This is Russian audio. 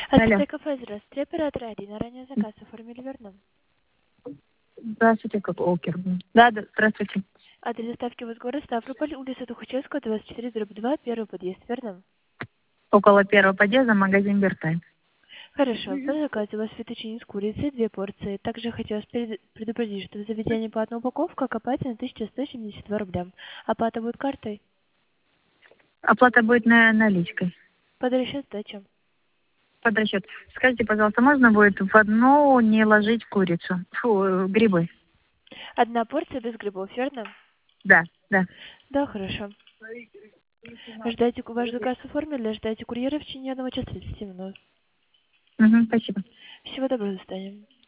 Алло. Открытое кафе, здравствуйте, оператор Арина. Ранее заказ оформили, верно? Здравствуйте, как Окер. Да, здравствуйте. Адрес доставки у вас город Ставрополь, улица Тухачевская, 24/2, первый подъезд, верно? Около первого подъезда магазин Бертайм. Хорошо. По заказу у вас фетучини с курицей, 2 порции. Также хотелось предупредить, что в заведении платная упаковка окупается на 1172 рубля. Оплата будет картой? Оплата будет наличкой. Под расчет сдача. Под расчет. Скажите, пожалуйста, можно будет в одну не ложить курицу? Грибы. Одна порция без грибов, верно? Да, да. Да, хорошо. Ждайте, ваш заказ оформили, ожидайте курьера в течение 1 часа 30 минут. Угу, спасибо. Всего доброго, до свидания.